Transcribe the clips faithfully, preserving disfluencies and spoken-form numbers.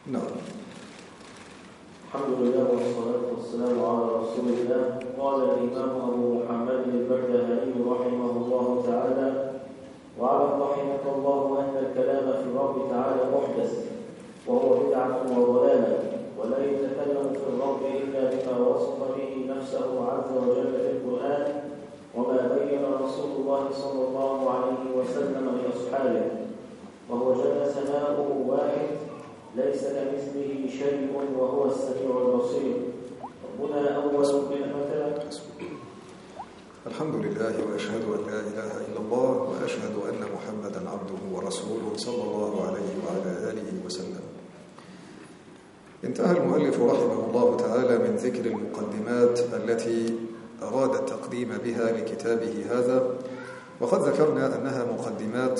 نعم. الحمد لله والصلاة والسلام على رسول الله. قال الإمام أبو محمد البردهاني رحمه الله تعالى: واعلم رحمك الله أن الكلام في الرب تعالى محدث وهو بدعة وضلالة، ولا يتكلم في الرب إلا بما وصف به نفسه عز وجل في القرآن وما بين رسول الله صلى الله عليه وسلم لأصحابه، وهو جل ثناؤه واحد ليس كمثله شيء وهو السميع البصير. ربنا أول نعمة. الحمد لله وأشهد أن لا إله إلا الله وأشهد أن محمدا عبده ورسوله صلى الله عليه وعلى آله وسلم. انتهى المؤلف رحمه الله تعالى من ذكر المقدمات التي أراد التقديم بها لكتابه هذا، وقد ذكرنا أنها مقدمات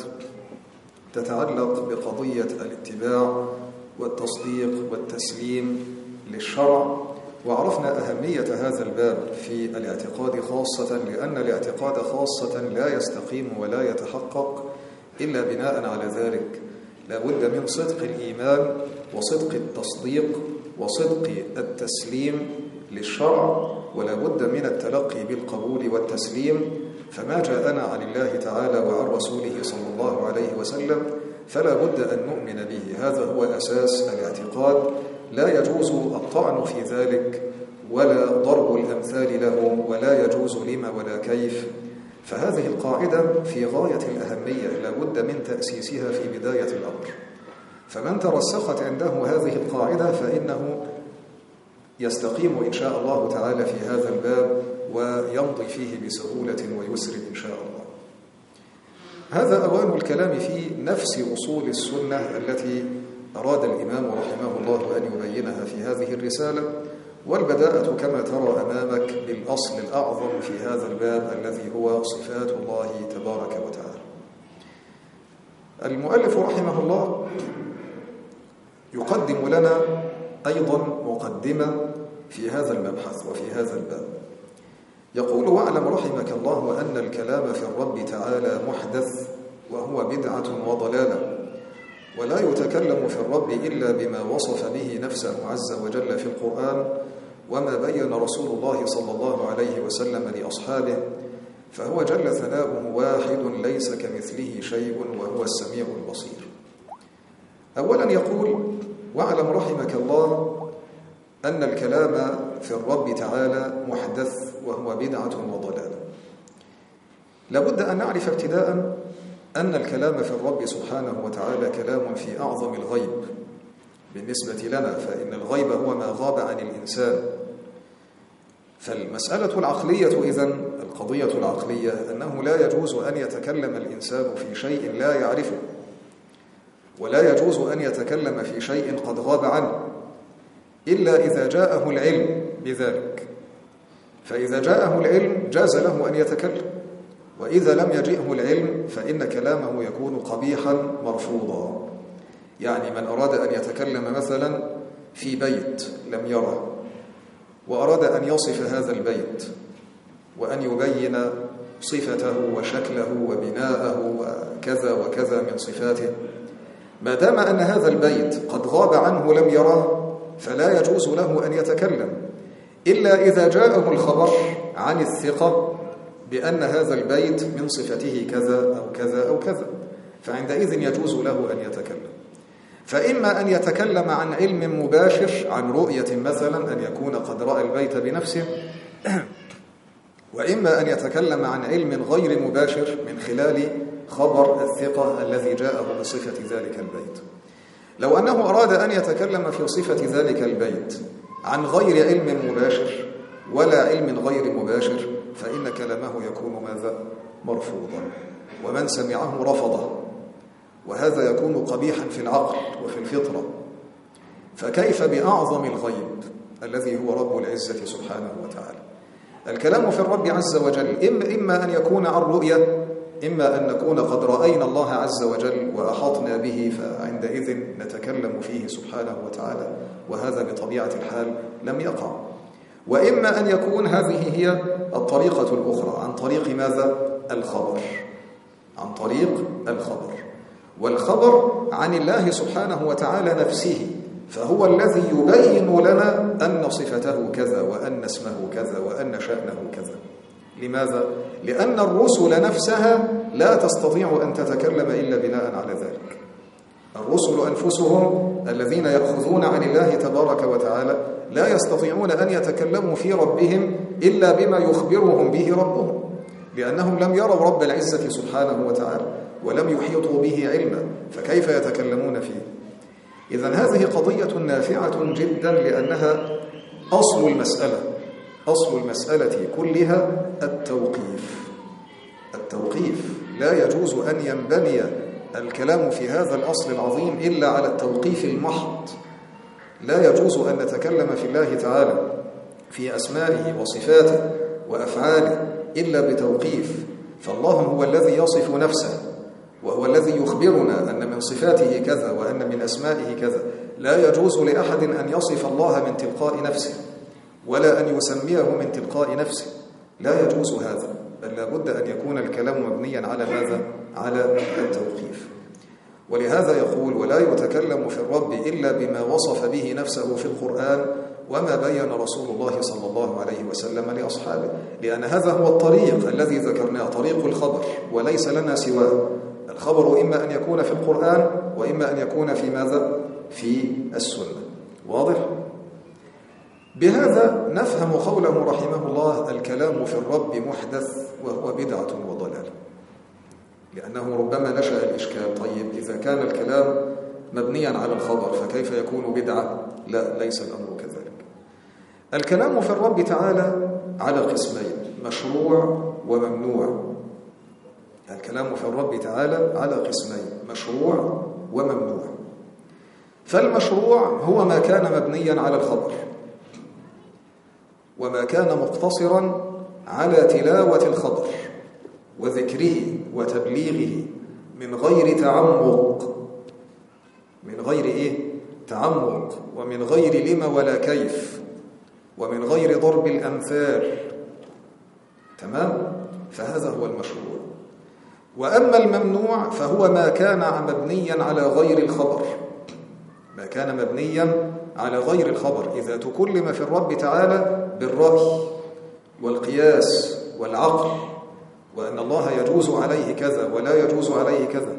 تتعلق بقضية الاتباع والتصديق والتسليم للشرع، وعرفنا أهمية هذا الباب في الاعتقاد خاصة، لأن الاعتقاد خاصة لا يستقيم ولا يتحقق إلا بناء على ذلك. لا بد من صدق الإيمان وصدق التصديق وصدق التسليم للشرع، ولا بد من التلقي بالقبول والتسليم. فما جاءنا عن الله تعالى وعن رسوله صلى الله عليه وسلم فلا بد أن نؤمن به، هذا هو أساس الاعتقاد، لا يجوز الطعن في ذلك ولا ضرب الأمثال له، ولا يجوز لما ولا كيف. فهذه القاعدة في غاية الأهمية، لا بد من تأسيسها في بداية الأمر. فمن ترسخت عنده هذه القاعدة فإنه يستقيم إن شاء الله تعالى في هذا الباب ويمضي فيه بسهولة ويسر إن شاء الله. هذا أوان الكلام في نفس أصول السنة التي أراد الإمام رحمه الله أن يبينها في هذه الرسالة، والبداءة كما ترى أمامك بالأصل الأعظم في هذا الباب الذي هو صفات الله تبارك وتعالى. المؤلف رحمه الله يقدم لنا أيضا مقدمة في هذا المبحث وفي هذا الباب. يقول: واعلم رحمك الله أن الكلام في الرب تعالى محدث وهو بدعة وضلالة، ولا يتكلم في الرب إلا بما وصف به نفسه عز وجل في القرآن وما بين رسول الله صلى الله عليه وسلم لأصحابه، فهو جل ثناؤه واحد ليس كمثله شيء وهو السميع البصير. أولا يقول: واعلم رحمك الله أن الكلام في الرب تعالى محدث وهو بدعة وضلالة. لابد أن نعرف ابتداء أن الكلام في الرب سبحانه وتعالى كلام في أعظم الغيب بالنسبة لنا، فإن الغيب هو ما غاب عن الإنسان. فالمسألة العقلية إذن القضية العقلية أنه لا يجوز أن يتكلم الإنسان في شيء لا يعرفه، ولا يجوز أن يتكلم في شيء قد غاب عنه إلا إذا جاءه العلم بذلك. فإذا جاءه العلم جاز له أن يتكلم، وإذا لم يجئه العلم فإن كلامه يكون قبيحا مرفوضا. يعني من أراد أن يتكلم مثلا في بيت لم يره، وأراد أن يصف هذا البيت وأن يبين صفته وشكله وبناءه وكذا وكذا من صفاته، ما دام أن هذا البيت قد غاب عنه لم يراه فلا يجوز له أن يتكلم إلا إذا جاءه الخبر عن الثقة بأن هذا البيت من صفته كذا أو كذا أو كذا، فعندئذ يجوز له أن يتكلم. فإما أن يتكلم عن علم مباشر، عن رؤية مثلا أن يكون قد رأى البيت بنفسه، وإما أن يتكلم عن علم غير مباشر من خلال خبر الثقة الذي جاءه بصفة ذلك البيت. لو أنه أراد أن يتكلم في صفة ذلك البيت عن غير علم مباشر ولا علم غير مباشر فإن كلامه يكون ماذا؟ مرفوضا، ومن سمعه رفضه، وهذا يكون قبيحا في العقل وفي الفطرة. فكيف بأعظم الغيب الذي هو رب العزة سبحانه وتعالى؟ الكلام في الرب عز وجل إما, إما أن يكون عن رؤية، إما أن نكون قد رأينا الله عز وجل وأحطنا به فعندئذ نتكلم فيه سبحانه وتعالى، وهذا بطبيعة الحال لم يقع. وإما أن يكون هذه هي الطريقة الأخرى عن طريق ماذا؟ الخبر، عن طريق الخبر، والخبر عن الله سبحانه وتعالى نفسه. فهو الذي يبين لنا أن صفته كذا وأن اسمه كذا وأن شأنه كذا. لماذا؟ لأن الرسل نفسها لا تستطيع أن تتكلم إلا بناء على ذلك. الرسل أنفسهم الذين يأخذون عن الله تبارك وتعالى لا يستطيعون أن يتكلموا في ربهم إلا بما يخبرهم به ربهم، لأنهم لم يروا رب العزة سبحانه وتعالى ولم يحيطوا به علما، فكيف يتكلمون فيه؟ إذن هذه قضية نافعة جدا، لأنها أصل المسألة أصل المسألة كلها التوقيف. التوقيف لا يجوز أن ينبني الكلام في هذا الأصل العظيم إلا على التوقيف المحض. لا يجوز أن نتكلم في الله تعالى في أسمائه وصفاته وأفعاله إلا بتوقيف، فالله هو الذي يصف نفسه وهو الذي يخبرنا أن من صفاته كذا وأن من أسمائه كذا. لا يجوز لأحد أن يصف الله من تلقاء نفسه ولا أن يسميه من تلقاء نفسه، لا يجوز هذا، بل لابد أن يكون الكلام مبنيا على ماذا؟ على التوقيف. ولهذا يقول: ولا يتكلم في الرب إلا بما وصف به نفسه في القرآن وما بين رسول الله صلى الله عليه وسلم لأصحابه، لأن هذا هو الطريق الذي ذكرناه، طريق الخبر، وليس لنا سواه. الخبر إما أن يكون في القرآن وإما أن يكون في ماذا؟ في السنة. واضح؟ بهذا نفهم قوله رحمه الله: الكلام في الرب محدث وهو بدعة وضلال، لأنه ربما نشأ الإشكال: طيب إذا كان الكلام مبنيا على الخبر فكيف يكون بدعة؟ لا، ليس الأمر كذلك. الكلام في الرب تعالى على قسمين: مشروع وممنوع. الكلام في الرب تعالى على قسمين: مشروع وممنوع. فالمشروع هو ما كان مبنيا على الخبر وما كان مقتصرا على تلاوة الخبر وذكره وتبليغه من غير تعمق، من غير إيه؟ تعمق، ومن غير لما ولا كيف، ومن غير ضرب الأمثال. تمام؟ فهذا هو المشروع. وأما الممنوع فهو ما كان مبنيا على غير الخبر، ما كان مبنيا على غير الخبر. إذا تكلم في الرب تعالى بالرأي والقياس والعقل، وأن الله يجوز عليه كذا ولا يجوز عليه كذا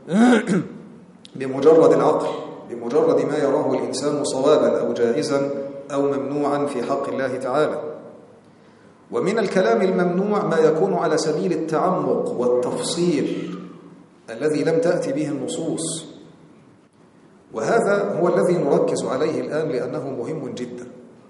بمجرد العقل، بمجرد ما يراه الإنسان صوابا أو جائزا أو ممنوعا في حق الله تعالى. ومن الكلام الممنوع ما يكون على سبيل التعمق والتفصيل الذي لم تأتي به النصوص، وهذا هو الذي نركز عليه الآن لأنه مهم جدا،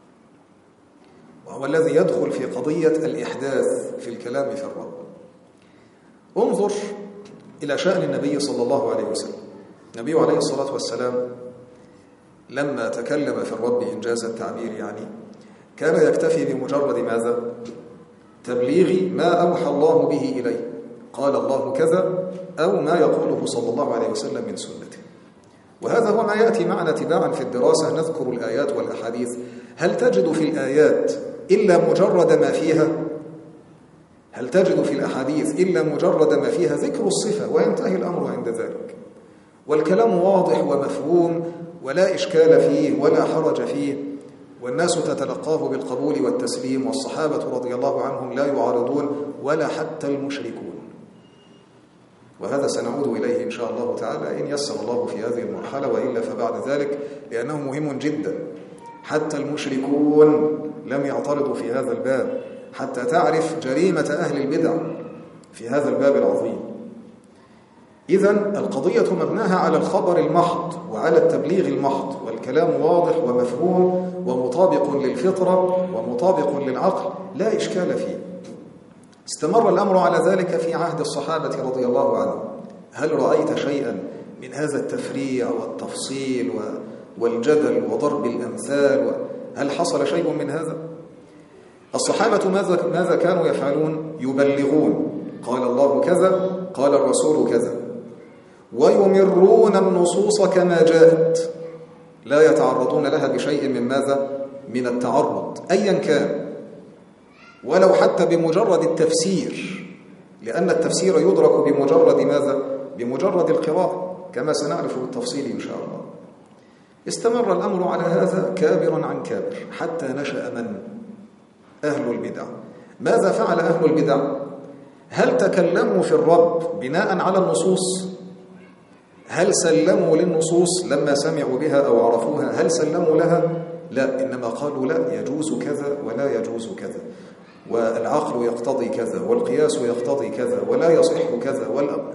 وهو الذي يدخل في قضية الإحداث في الكلام في الرب. انظر إلى شأن النبي صلى الله عليه وسلم. النبي عليه الصلاة والسلام لما تكلم في الرب إنجاز التعبير يعني كان يكتفي بمجرد ماذا؟ تبليغ ما أوحى الله به إليه، قال الله كذا، أو ما يقوله صلى الله عليه وسلم من سنته. وهذا هو ما يأتي معنا تباعا في الدراسة، نذكر الآيات والأحاديث. هل تجد في الآيات إلا مجرد ما فيها؟ هل تجد في الأحاديث إلا مجرد ما فيها ذكر الصفة وينتهي الأمر عند ذلك؟ والكلام واضح ومفهوم ولا إشكال فيه ولا حرج فيه، والناس تتلقاه بالقبول والتسليم، والصحابة رضي الله عنهم لا يعارضون ولا حتى المشركون. وهذا سنعود إليه إن شاء الله تعالى إن يسر الله في هذه المرحلة، وإلا فبعد ذلك، لأنه مهم جدا. حتى المشركون لم يعترضوا في هذا الباب، حتى تعرف جريمة أهل البدع في هذا الباب العظيم. إذن القضية مبناها على الخبر المحض وعلى التبليغ المحض، والكلام واضح ومفهوم ومطابق للفطرة ومطابق للعقل، لا إشكال فيه. استمر الأمر على ذلك في عهد الصحابة رضي الله عنهم. هل رأيت شيئا من هذا التفريع والتفصيل والجدل وضرب الأمثال؟ هل حصل شيء من هذا؟ الصحابة ماذا ماذا كانوا يفعلون؟ يبلغون، قال الله كذا، قال الرسول كذا، ويمرون النصوص كما جاءت، لا يتعرضون لها بشيء من ماذا؟ من التعرض أيا كان، ولو حتى بمجرد التفسير، لأن التفسير يدرك بمجرد ماذا؟ بمجرد القراءة، كما سنعرف بالتفصيل إن شاء الله. استمر الأمر على هذا كابرا عن كابر حتى نشأ من؟ أهل البدع. ماذا فعل أهل البدع؟ هل تكلموا في الرب بناء على النصوص؟ هل سلموا للنصوص لما سمعوا بها أو عرفوها؟ هل سلموا لها؟ لا، إنما قالوا لا، يجوز كذا ولا يجوز كذا، والعقل يقتضي كذا والقياس يقتضي كذا ولا يصح كذا والأمر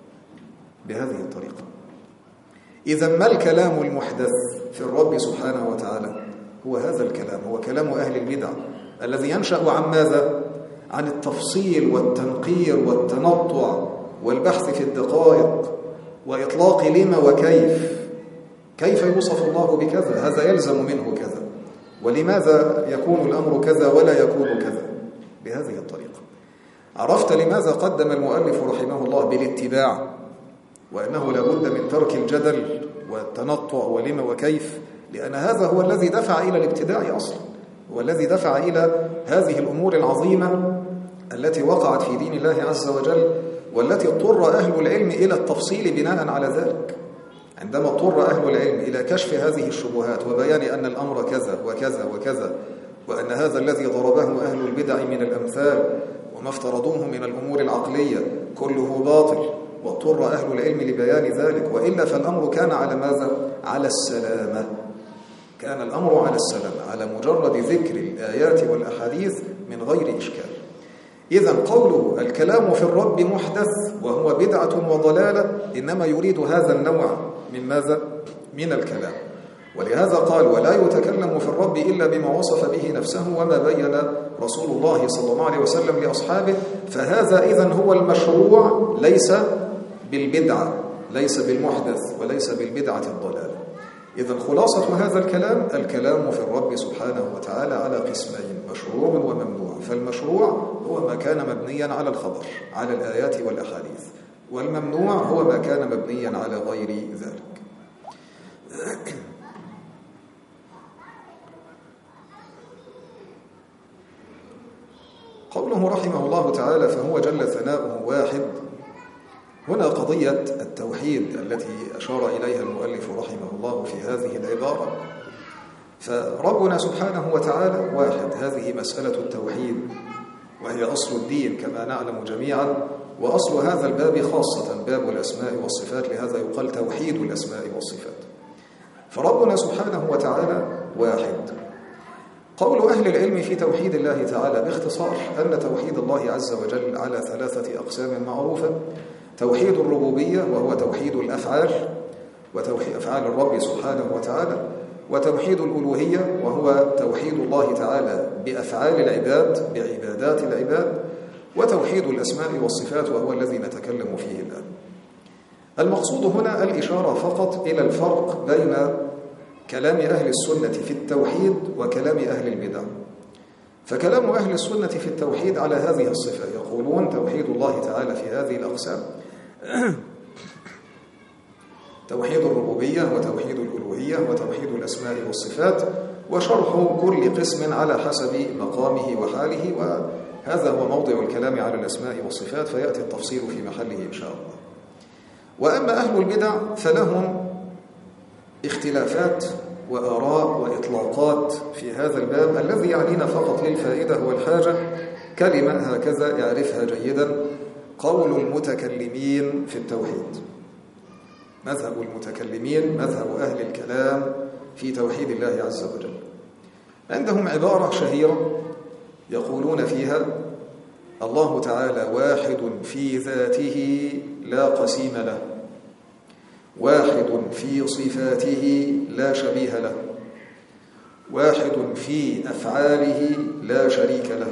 بهذه الطريقة. إذا ما الكلام المحدث في الرب سبحانه وتعالى؟ هو هذا الكلام، هو كلام أهل البدع الذي ينشأ عن ماذا؟ عن التفصيل والتنقير والتنطع والبحث في الدقائق وإطلاق لما وكيف. كيف يوصف الله بكذا؟ هذا يلزم منه كذا، ولماذا يكون الأمر كذا ولا يكون كذا؟ بهذه الطريقة. عرفت لماذا قدم المؤلف رحمه الله بالاتباع، وأنه لابد من ترك الجدل والتنطع ولما وكيف؟ لأن هذا هو الذي دفع إلى الابتداع أصلا، هو الذي دفع إلى هذه الأمور العظيمة التي وقعت في دين الله عز وجل، والتي اضطر أهل العلم إلى التفصيل بناء على ذلك. عندما اضطر أهل العلم إلى كشف هذه الشبهات وبيان أن الأمر كذا وكذا وكذا، وأن هذا الذي ضربه أهل البدع من الأمثال وما افترضوه من الأمور العقلية كله باطل، واضطر أهل العلم لبيان ذلك، وإلا فالأمر كان على ماذا؟ على السلامة. كان الأمر على السلامة، على مجرد ذكر الآيات والأحاديث من غير إشكال. إذن قوله الكلام في الرب محدث وهو بدعة وضلالة إنما يريد هذا النوع من ماذا؟ من الكلام. ولهذا قال ولا يتكلم في الرب إلا بما وصف به نفسه وما بين رسول الله صلى الله عليه وسلم لأصحابه. فهذا إذن هو المشروع، ليس بالبدعة، ليس بالمحدث، وليس بالبدعة الضلالة. إذن خلاصة هذا الكلام: الكلام في الرب سبحانه وتعالى على قسمين، مشروع وممنوع. فالمشروع هو ما كان مبنيا على الخبر، على الآيات والأحاديث، والممنوع هو ما كان مبنيا على غير ذلك. قوله رحمه الله تعالى فهو جل ثناؤه واحد، هنا قضية التوحيد التي أشار إليها المؤلف رحمه الله في هذه العبارة. فربنا سبحانه وتعالى واحد، هذه مسألة التوحيد، وهي أصل الدين كما نعلم جميعا، وأصل هذا الباب خاصة باب الأسماء والصفات، لهذا يقال توحيد الأسماء والصفات. فربنا سبحانه وتعالى واحد. قول أهل العلم في توحيد الله تعالى باختصار أن توحيد الله عز وجل على ثلاثة أقسام معروفة: توحيد الربوبية وهو توحيد الأفعال وتوحيد أفعال الرب سبحانه وتعالى، وتوحيد الألوهية وهو توحيد الله تعالى بأفعال العباد بعبادات العباد، وتوحيد الأسماء والصفات وهو الذي نتكلم فيه الآن. المقصود هنا الإشارة فقط إلى الفرق بين كلام أهل السنة في التوحيد وكلام أهل البدع. فكلام أهل السنة في التوحيد على هذه الصفة، يقولون توحيد الله تعالى في هذه الأقسام: توحيد الربوبية وتوحيد الألوهية وتوحيد الأسماء والصفات، وشرح كل قسم على حسب مقامه وحاله، وهذا هو موضع الكلام على الأسماء والصفات، فيأتي التفصيل في محله إن شاء الله. وأما أهل البدع فلهم اختلافات وآراء وإطلاقات في هذا الباب الذي يعنينا فقط للفائدة والحاجة. كلمة هكذا يعرفها جيدا: قول المتكلمين في التوحيد. مذهب المتكلمين، مذهب أهل الكلام في توحيد الله عز وجل، عندهم عبارة شهيرة يقولون فيها: الله تعالى واحد في ذاته لا قسيم له، واحد في صفاته لا شبيه له، واحد في أفعاله لا شريك له.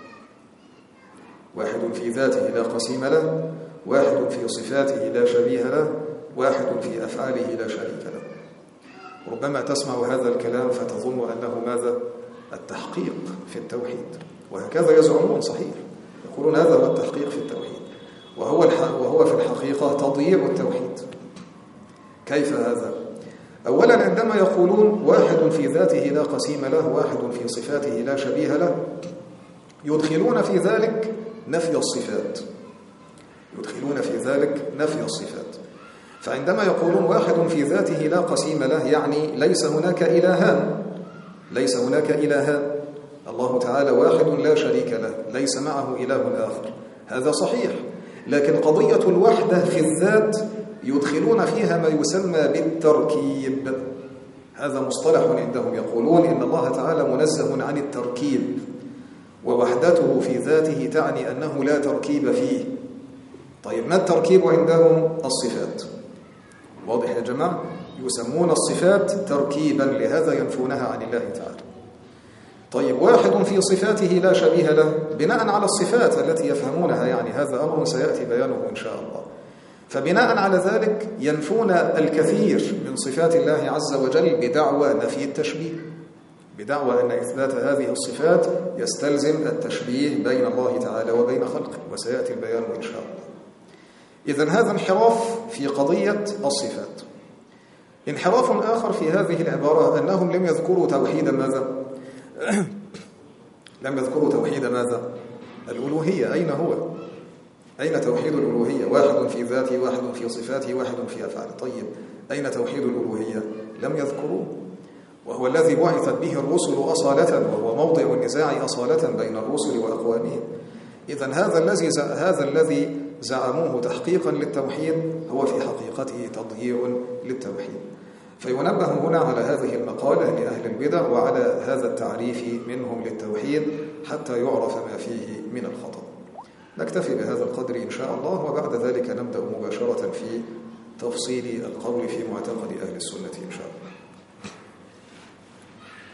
واحد في ذاته لا قسيم له، واحد في صفاته لا شبيه له، واحد في أفعاله لا شريك له. ربما تسمع هذا الكلام فتظن أنه ماذا؟ التحقيق في التوحيد، وهكذا يزعمون. صحيح، يقولون هذا هو التحقيق في التوحيد، وهو وهو في الحقيقة تضييع التوحيد. كيف هذا؟ أولا، عندما يقولون واحد في ذاته لا قسيم له، واحد في صفاته لا شبيه له، يدخلون في ذلك نفي الصفات، يدخلون في ذلك نفي الصفات. فعندما يقولون واحد في ذاته لا قسيم له، يعني ليس هناك إلهان، ليس هناك إلهان، الله تعالى واحد لا شريك له، ليس معه إله آخر، هذا صحيح. لكن قضية الوحدة في الذات يدخلون فيها ما يسمى بالتركيب، هذا مصطلح عندهم، يقولون إن الله تعالى منزه عن التركيب، ووحدته في ذاته تعني أنه لا تركيب فيه. طيب ما التركيب عندهم؟ الصفات. واضح يا جماعة؟ يسمون الصفات تركيبا، لهذا ينفونها عن الله تعالى. طيب واحد في صفاته لا شبيه له بناء على الصفات التي يفهمونها، يعني هذا أمر سيأتي بيانه إن شاء الله. فبناء على ذلك ينفون الكثير من صفات الله عز وجل بدعوى نفي التشبيه، بدعوى أن إثبات هذه الصفات يستلزم التشبيه بين الله تعالى وبين خلقه، وسيأتي البيان إن شاء الله. إذن هذا انحراف في قضية الصفات. انحراف آخر في هذه العبارة أنهم لم يذكروا توحيد ماذا؟ لم يذكروا توحيد ماذا؟ الألوهية. أين هو؟ أين توحيد الألوهية؟ واحد في ذاته، واحد في صفاته، واحد في أفعاله. طيب أين توحيد الألوهية؟ لم يذكروه، وهو الذي بعثت به الرسل أصالة، وهو موضع النزاع أصالة بين الرسل وأقوامهم. إذن هذا الذي هذا الذي زعموه تحقيقا للتوحيد هو في حقيقته تضييع للتوحيد. فينبه هنا على هذه المقالة لأهل البدع وعلى هذا التعريف منهم للتوحيد حتى يعرف ما فيه من الخطأ. نكتفي بهذا القدر إن شاء الله، وبعد ذلك نبدأ مباشرة في تفصيل القول في معتقد أهل السنة إن شاء الله.